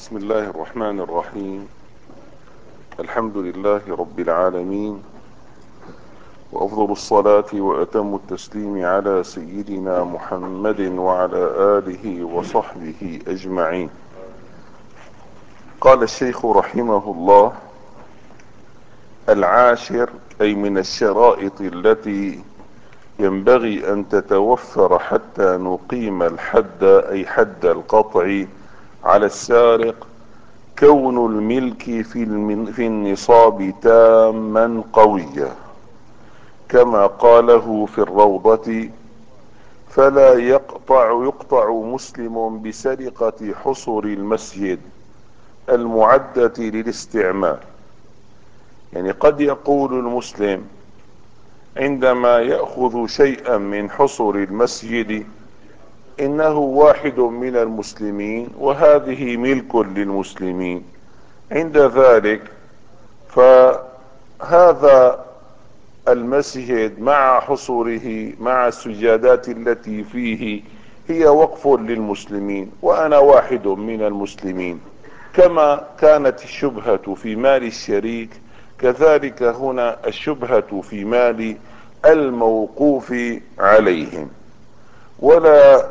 بسم الله الرحمن الرحيم. الحمد لله رب العالمين، وأفضل الصلاة وأتم التسليم على سيدنا محمد وعلى آله وصحبه أجمعين. قال الشيخ رحمه الله: العاشر، أي من الشرائط التي ينبغي أن تتوفر حتى نقيم الحد، أي حد القطع على السارق، كون الملك في النصاب تاما قويا، كما قاله في الروضة: فلا يقطع مسلم بسرقة حصر المسجد المعدة للاستعمال. يعني قد يقول المسلم عندما يأخذ شيئا من حصر المسجد إنه واحد من المسلمين وهذه ملك للمسلمين، عند ذلك فهذا المسجد مع حصوره مع السجادات التي فيه هي وقف للمسلمين وأنا واحد من المسلمين. كما كانت الشبهة في مال الشريك، كذلك هنا الشبهة في مال الموقوف عليهم. ولا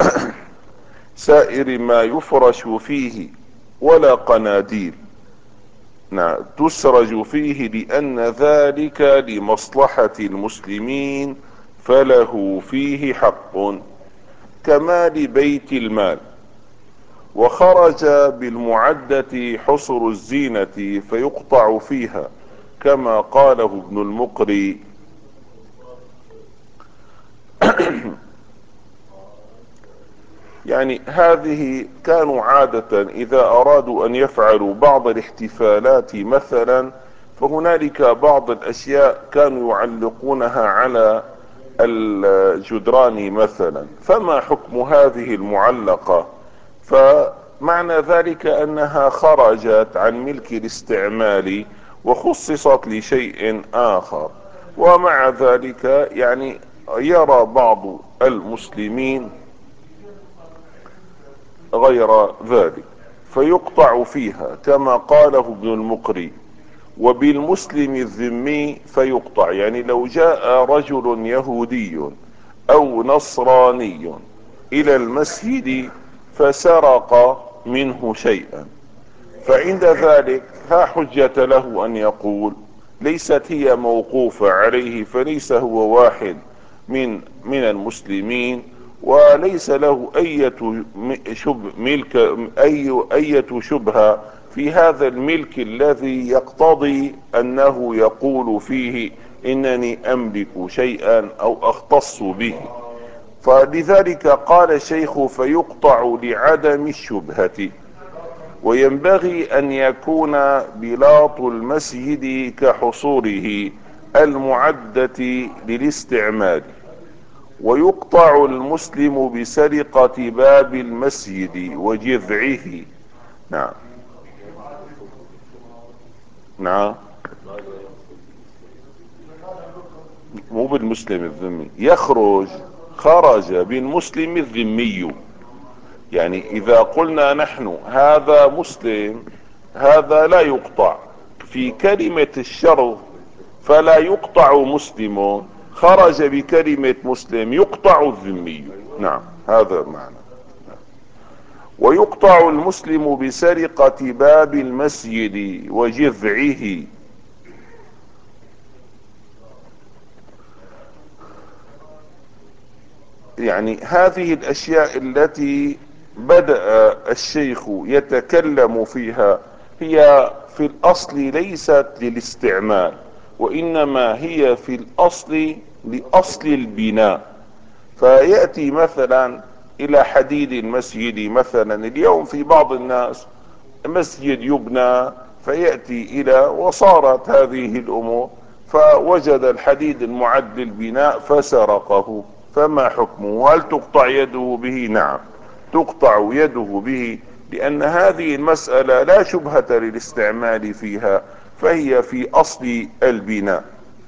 سائر ما يفرش فيه، ولا قناديل تسرج فيه، لأن ذلك لمصلحة المسلمين فله فيه حق، كمال بيت المال. وخرج بالمعدة حصر الزينة فيقطع فيها، كما قاله ابن المقري: يعني هذه كانوا عادة إذا أرادوا أن يفعلوا بعض الاحتفالات مثلا، فهنالك بعض الأشياء كانوا يعلقونها على الجدران مثلا. فما حكم هذه المعلقة؟ فمعنى ذلك أنها خرجت عن ملك الاستعمال وخصصت لشيء آخر. ومع ذلك يعني يرى بعض المسلمين غير ذلك فيقطع فيها، كما قاله ابن المقري: وبالمسلم الذمي فيقطع. يعني لو جاء رجل يهودي او نصراني الى المسجد فسرق منه شيئا، فعند ذلك لا حجة له ان يقول ليست هي موقوفة عليه، فليس هو واحد من المسلمين، وليس له أي شبهة في هذا الملك الذي يقتضي أنه يقول فيه إنني أملك شيئا أو أختص به. فلذلك قال الشيخ: فيقطع لعدم الشبهة. وينبغي أن يكون بلاط المسجد كحصوره المعدة للاستعمال. ويقطع المسلم بسرقة باب المسجد وجذعه. نعم. نعم، مو بالمسلم الذمي، خرج بالمسلم الذمي. يعني اذا قلنا نحن هذا مسلم، هذا لا يقطع في كلمة الشرط، فلا يقطع مسلم، خرج بكلمة مسلم يقطع الذمي. نعم، هذا معنى. ويقطع المسلم بسرقة باب المسجد وجذعه. يعني هذه الاشياء التي بدأ الشيخ يتكلم فيها هي في الاصل ليست للاستعمال، وانما هي في الاصل لاصل البناء. فيأتي مثلا الى حديد المسجد مثلا، اليوم في بعض الناس مسجد يبنى فيأتي الى وصارت هذه الامور، فوجد الحديد المعد للبناء فسرقه، فما حكمه؟ هل تقطع يده به؟ نعم، تقطع يده به، لان هذه المسألة لا شبهة للاستعمال فيها، فهي في اصل البناء.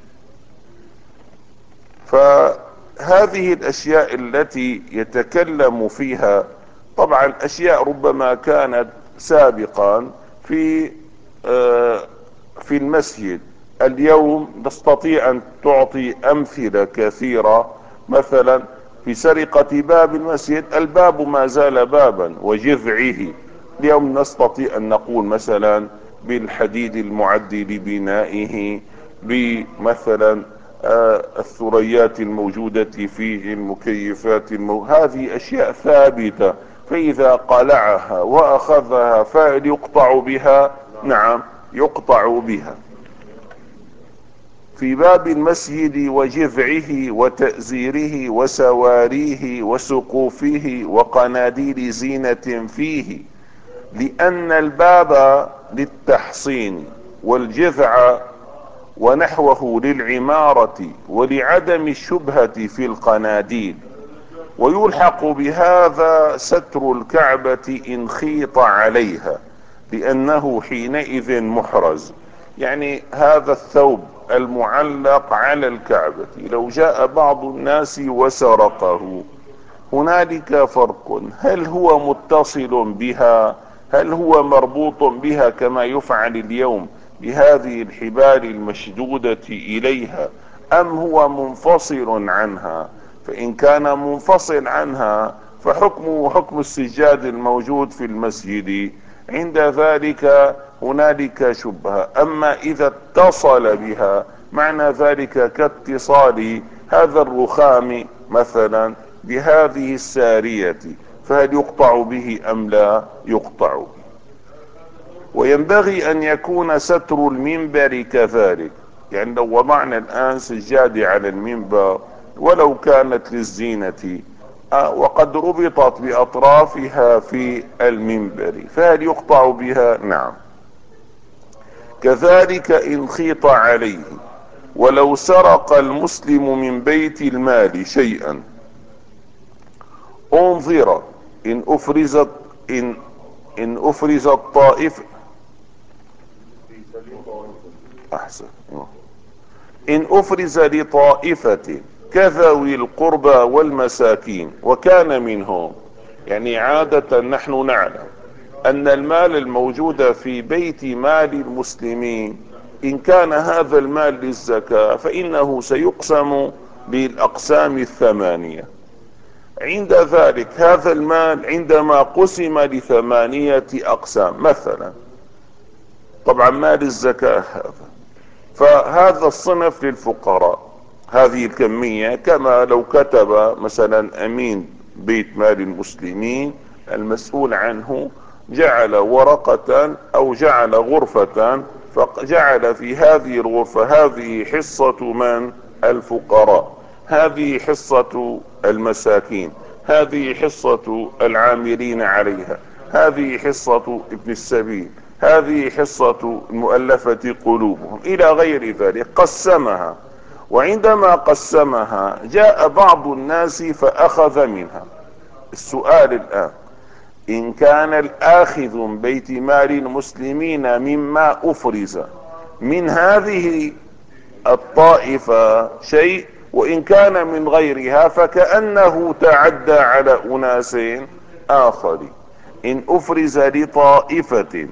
فهذه الاشياء التي يتكلم فيها طبعا اشياء ربما كانت سابقا في آه، في المسجد. اليوم تستطيع ان تعطي امثلة كثيرة. مثلا في سرقة باب المسجد، الباب ما زال بابا وجذعه. اليوم نستطيع ان نقول مثلا بالحديد المعد لبنائه، بمثلا الثريات الموجودة فيه، المكيفات هذه اشياء ثابتة. فاذا قلعها واخذها فهل يقطع بها؟ نعم، يقطع بها. في باب المسجد وجذعه وتأزيره وسواريه وسقوفه وقناديل زينة فيه، لأن الباب للتحصين، والجذع ونحوه للعمارة، ولعدم الشبهة في القناديل. ويلحق بهذا ستر الكعبة إن خيط عليها، لأنه حينئذ محرز. يعني هذا الثوب المعلق على الكعبة لو جاء بعض الناس وسرقه، هنالك فرق. هل هو متصل بها؟ هل هو مربوط بها كما يفعل اليوم بهذه الحبال المشدودة إليها، أم هو منفصل عنها؟ فإن كان منفصل عنها فحكمه حكم السجاد الموجود في المسجد، عند ذلك هنالك شبهة. أما إذا اتصل بها، معنى ذلك كاتصال هذا الرخام مثلا بهذه السارية، فهل يقطع به أم لا يقطع به؟ وينبغي أن يكون ستر المنبر كذلك. يعني لو وضعنا الآن سجادة على المنبر ولو كانت للزينة وقد ربطت بأطرافها في المنبر، فهل يقطع بها؟ نعم. كذلك إن خيط عليه. ولو سرق المسلم من بيت المال شيئا انظر إن أفرزت إن إن أفرزت طائف أحسن إن أفرز لطائفة كذوي القربى والمساكين وكان منهم. يعني عادة نحن نعلم أن المال الموجود في بيت مال المسلمين، إن كان هذا المال للزكاة فإنه سيقسم بالأقسام الثمانية. عند ذلك هذا المال عندما قسم لثمانية أقسام مثلا، طبعا مال الزكاة هذا، فهذا الصنف للفقراء، هذه الكمية. كما لو كتب مثلا أمين بيت مال المسلمين المسؤول عنه، جعل ورقة أو جعل غرفة، فجعل في هذه الغرفة هذه حصة من؟ الفقراء، هذه حصة المساكين، هذه حصة العاملين عليها، هذه حصة ابن السبيل، هذه حصة المؤلفة قلوبهم، إلى غير ذلك. قسمها، وعندما قسمها جاء بعض الناس فأخذ منها. السؤال الآن: إن كان الآخذ من بيت مال المسلمين مما أفرز من هذه الطائفة شيء، وإن كان من غيرها فكأنه تعدى على أناس آخرين. إن أفرز لطائفة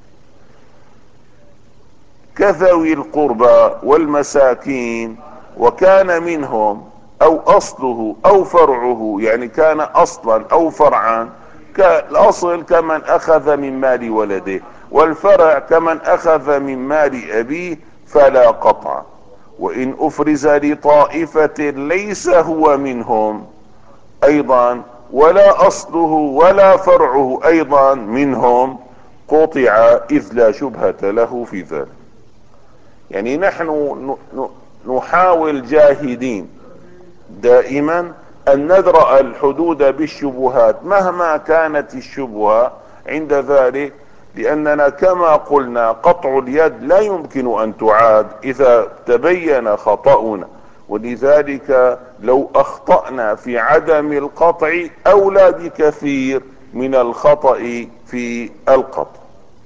كذوي القربى والمساكين وكان منهم، أو أصله أو فرعه، يعني كان أصلا أو فرعا. كالأصل كمن أخذ من مال ولده، والفرع كمن أخذ من مال أبيه، فلا قطع. وإن أفرز لطائفة ليس هو منهم أيضا، ولا أصله ولا فرعه أيضا منهم، قطع، إذ لا شبهة له في ذلك. يعني نحن نحاول جاهدين دائما أن ندرأ الحدود بالشبهات مهما كانت الشبهة عند ذلك، لأننا كما قلنا قطع اليد لا يمكن أن تعاد إذا تبين خطأنا، ولذلك لو أخطأنا في عدم القطع أولى بكثير من الخطأ في القطع.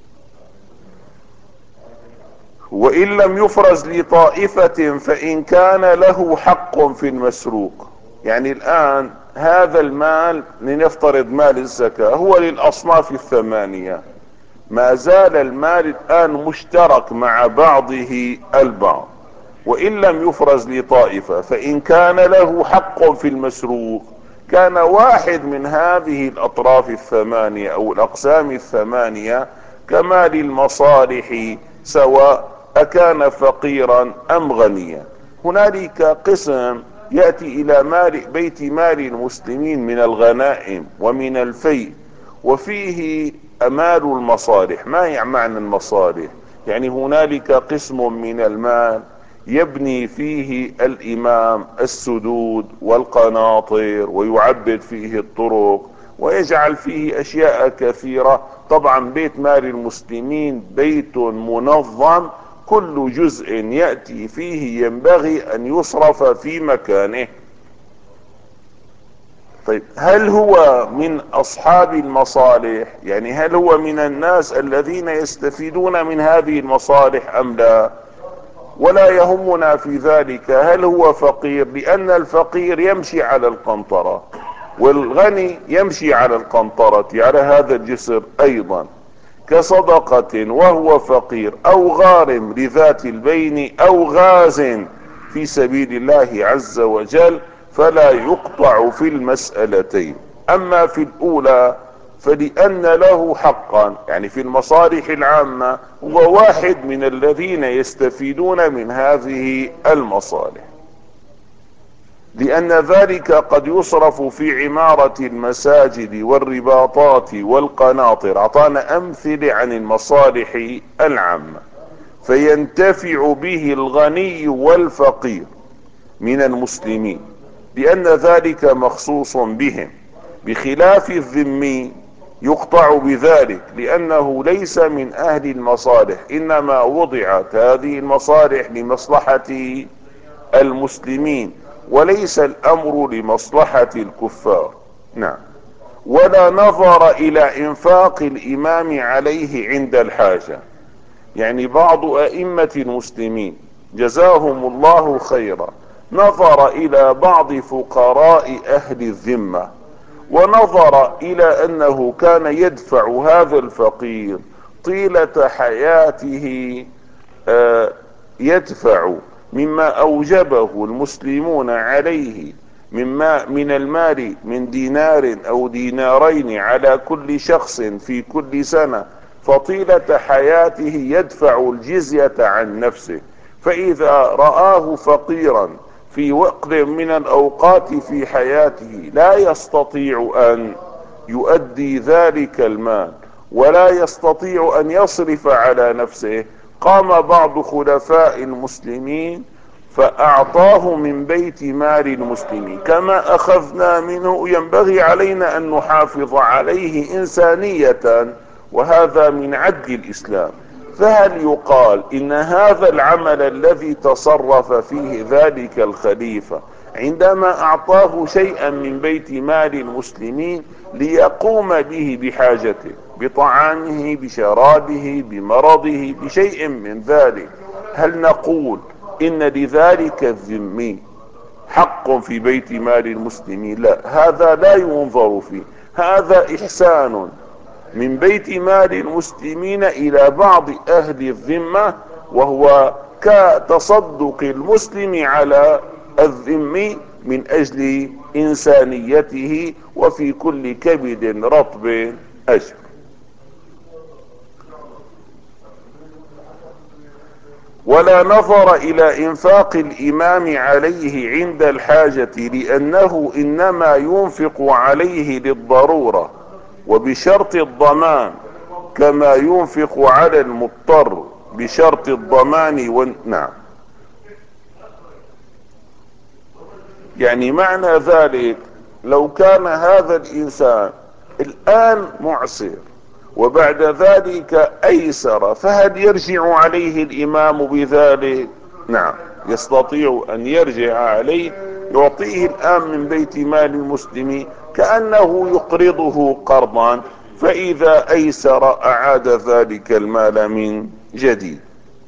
وإن لم يفرز لطائفة فإن كان له حق في المسروق. يعني الآن هذا المال لنفترض مال الزكاة هو للأصناف الثمانية، ما زال المال الآن مشترك مع بعضه البعض، وإن لم يفرز لطائفة، فإن كان له حق في المسروق كان واحد من هذه الأطراف الثمانية أو الأقسام الثمانية كمال المصالح، سواء أكان فقيرا أم غنيا. هنالك قسم يأتي إلى بيت مال المسلمين من الغنائم ومن الفيء، وفيه أمال المصالح. ما هي معنى المصالح؟ يعني هنالك قسم من المال يبني فيه الإمام السدود والقناطر ويعبد فيه الطرق ويجعل فيه أشياء كثيرة. طبعا بيت مال المسلمين بيت منظم، كل جزء يأتي فيه ينبغي أن يصرف في مكانه. طيب، هل هو من أصحاب المصالح؟ يعني هل هو من الناس الذين يستفيدون من هذه المصالح أم لا؟ ولا يهمنا في ذلك هل هو فقير، لأن الفقير يمشي على القنطرة والغني يمشي على القنطرة، على هذا الجسر أيضا، كصدقة وهو فقير، أو غارم لذات البين، أو غاز في سبيل الله عز وجل، فلا يقطع في المسألتين. أما في الأولى فلأن له حقا، يعني في المصالح العامة هو واحد من الذين يستفيدون من هذه المصالح، لأن ذلك قد يصرف في عمارة المساجد والرباطات والقناطر. أعطانا أمثلة عن المصالح العامة، فينتفع به الغني والفقير من المسلمين، لأن ذلك مخصوص بهم، بخلاف الذمي يقطع بذلك لأنه ليس من أهل المصالح، إنما وضعت هذه المصالح لمصلحة المسلمين وليس الأمر لمصلحة الكفار. نعم. ولا نظر إلى إنفاق الإمام عليه عند الحاجة. يعني بعض أئمة المسلمين جزاهم الله خيرا نظر إلى بعض فقراء أهل الذمة، ونظر إلى أنه كان يدفع هذا الفقير طيلة حياته، يدفع مما أوجبه المسلمون عليه من المال من دينار أو دينارين على كل شخص في كل سنة، فطيلة حياته يدفع الجزية عن نفسه. فإذا رآه فقيرا في وقت من الأوقات في حياته لا يستطيع أن يؤدي ذلك المال ولا يستطيع أن يصرف على نفسه، قام بعض خلفاء المسلمين فأعطاه من بيت مال المسلمين. كما أخذنا منه ينبغي علينا أن نحافظ عليه إنسانية، وهذا من عدل الإسلام. فهل يقال إن هذا العمل الذي تصرف فيه ذلك الخليفة عندما أعطاه شيئا من بيت مال المسلمين ليقوم به بحاجته، بطعامه بشرابه بمرضه بشيء من ذلك، هل نقول إن لذلك الذمي حق في بيت مال المسلمين؟ لا، هذا لا ينظر فيه، هذا إحسان من بيت مال المسلمين إلى بعض أهل الذمة، وهو كتصدق المسلم على الذمي من أجل إنسانيته، وفي كل كبد رطب أجر. ولا نظر إلى إنفاق الإمام عليه عند الحاجة، لأنه إنما ينفق عليه للضرورة وبشرط الضمان، كما ينفق على المضطر بشرط الضمان نعم. يعني معنى ذلك لو كان هذا الإنسان الآن معسر وبعد ذلك أيسر، فهل يرجع عليه الإمام بذلك؟ نعم، يستطيع أن يرجع عليه، يعطيه الآن من بيت مال المسلم كأنه يقرضه قرضا، فإذا أيسر أعاد ذلك المال من جديد.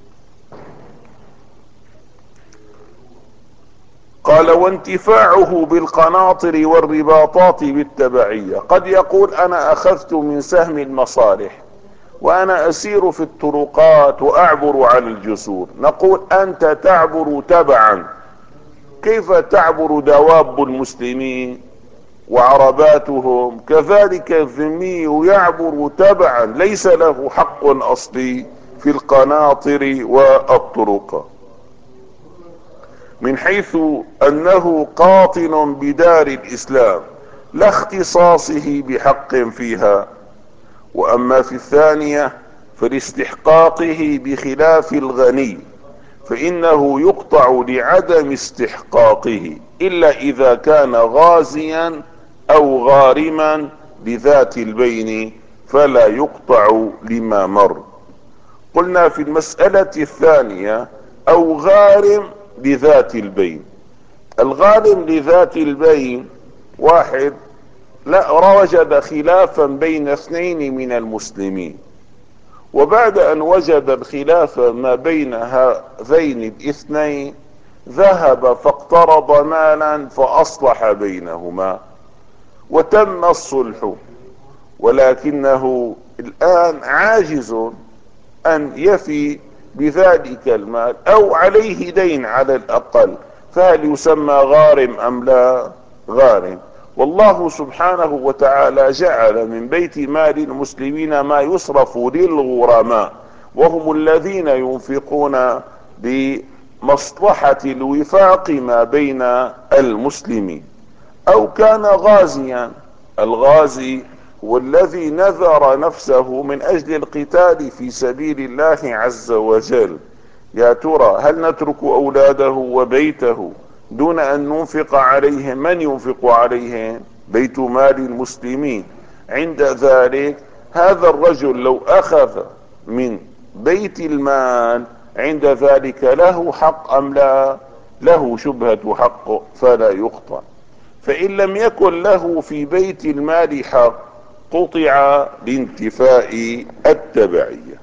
قال: وانتفاعه بالقناطر والرباطات بالتبعية. قد يقول: أنا أخذت من سهم المصالح وانا اسير في الطرقات واعبر على الجسور، نقول انت تعبر تبعا. كيف تعبر دواب المسلمين وعرباتهم؟ كذلك الذمي يعبر تبعا، ليس له حق اصلي في القناطر والطرقات، من حيث انه قاطن بدار الاسلام لا اختصاصه بحق فيها. واما في الثانية فلاستحقاقه بخلاف الغني، فانه يقطع لعدم استحقاقه الا اذا كان غازيا او غارما لذات البين، فلا يقطع لما مر. قلنا في المسألة الثانية او غارم لذات البين. الغارم لذات البين واحد لا وجد خلافا بين اثنين من المسلمين، وبعد ان وجد الخلاف ما بين هذين الاثنين ذهب فاقترض مالا فاصلح بينهما وتم الصلح، ولكنه الان عاجز ان يفي بذلك المال او عليه دين على الاقل، فهل يسمى غارم ام لا غارم؟ والله سبحانه وتعالى جعل من بيت مال المسلمين ما يصرف للغرماء، وهم الذين ينفقون بمصلحة الوفاق ما بين المسلمين. او كان غازيا، الغازي هو الذي نذر نفسه من اجل القتال في سبيل الله عز وجل. يا ترى هل نترك اولاده وبيته دون ان ننفق عليهم؟ من ينفق عليهم؟ بيت مال المسلمين. عند ذلك هذا الرجل لو اخذ من بيت المال عند ذلك له حق ام لا؟ له شبهة حق فلا يقطع. فان لم يكن له في بيت المال حق قطع لانتفاء التبعية.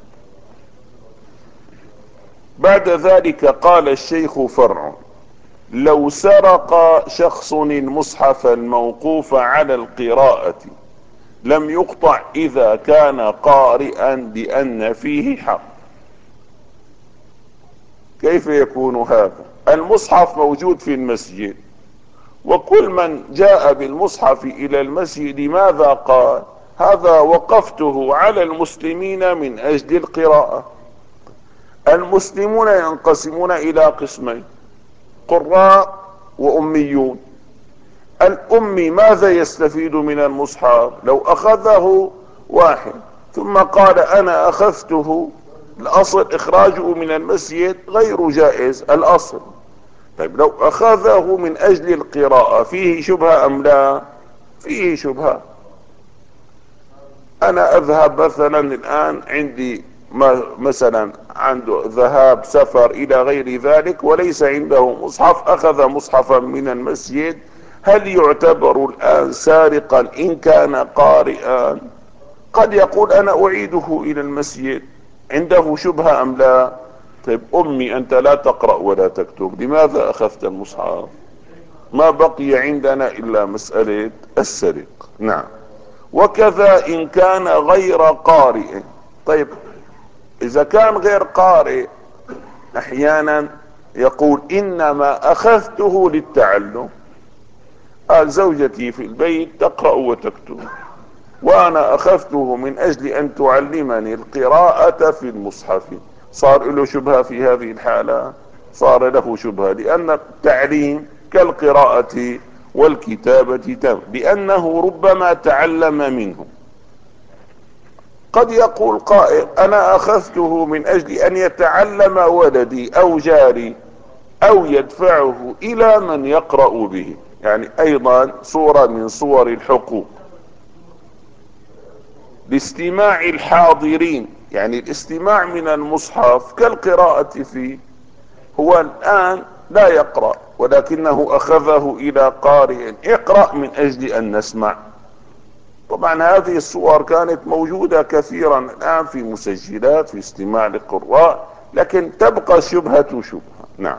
بعد ذلك قال الشيخ فرع: لو سرق شخص المصحف الموقوف على القراءة لم يقطع اذا كان قارئا لان فيه حق. كيف يكون هذا؟ المصحف موجود في المسجد، وكل من جاء بالمصحف الى المسجد ماذا قال؟ هذا وقفته على المسلمين من اجل القراءة. المسلمون ينقسمون الى قسمين: قراء واميون. الامي ماذا يستفيد من المصحف؟ لو اخذه واحد ثم قال انا اخذته، الاصل اخراجه من المسجد غير جائز الاصل. طيب لو اخذه من اجل القراءة فيه شبهة ام لا؟ فيه شبهة. انا اذهب مثلا الان عندي مثلا عنده ذهاب سفر الى غير ذلك وليس عنده مصحف، اخذ مصحفا من المسجد، هل يعتبر الان سارقا ان كان قارئا؟ قد يقول انا اعيده الى المسجد، عنده شبهة ام لا؟ طيب امي انت لا تقرأ ولا تكتب، لماذا اخذت المصحف؟ ما بقي عندنا الا مسألة السرق. نعم. وكذا ان كان غير قارئ. طيب اذا كان غير قارئ احيانا يقول انما اخذته للتعلم، زوجتي في البيت تقرأ وتكتب وانا اخذته من اجل ان تعلمني القراءة في المصحف، صار له شبهة في هذه الحالة؟ صار له شبهة، لان التعليم كالقراءة والكتابة تم، لانه ربما تعلم منه. قد يقول قائل انا اخذته من اجل ان يتعلم ولدي او جاري او يدفعه الى من يقرأ به، يعني ايضا صورة من صور الحقوق. لاستماع الحاضرين، يعني الاستماع من المصحف كالقراءة فيه. هو الان لا يقرأ ولكنه اخذه الى قارئ: اقرأ من اجل ان نسمع. طبعا هذه الصور كانت موجودة كثيرا الان في مسجلات في استماع للقراء، لكن تبقى شبهة شبهة. نعم.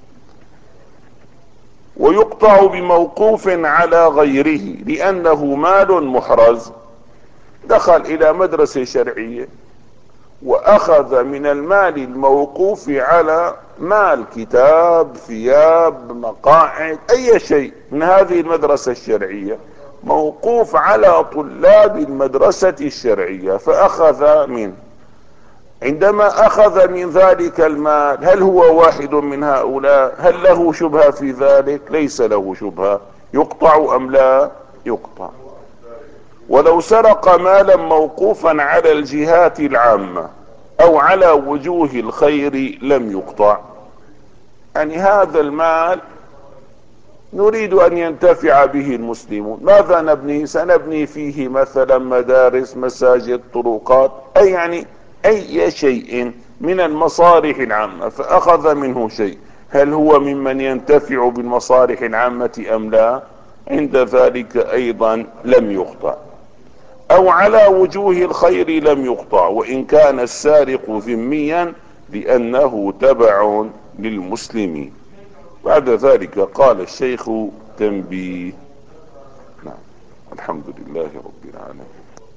ويقطع بموقوف على غيره لانه مال محرز. دخل الى مدرسة شرعية واخذ من المال الموقوف على مال كتاب، ثياب، مقاعد، اي شيء من هذه المدرسة الشرعية موقوف على طلاب المدرسة الشرعية فاخذ منه. عندما اخذ من ذلك المال، هل هو واحد من هؤلاء؟ هل له شبهة في ذلك؟ ليس له شبهة. يقطع ام لا يقطع؟ ولو سرق مالا موقوفا على الجهات العامة او على وجوه الخير لم يقطع. يعني هذا المال نريد ان ينتفع به المسلمون، ماذا نبني؟ سنبني فيه مثلا مدارس، مساجد، طرقات، اي يعني اي شيء من المصالح العامة، فاخذ منه شيء، هل هو ممن ينتفع بالمصالح العامة ام لا؟ عند ذلك ايضا لم يقطع. او على وجوه الخير لم يقطع، وان كان السارق ذميا لانه تبع للمسلمين. بعد ذلك قال الشيخ: تنبيه. نعم. الحمد لله رب العالمين.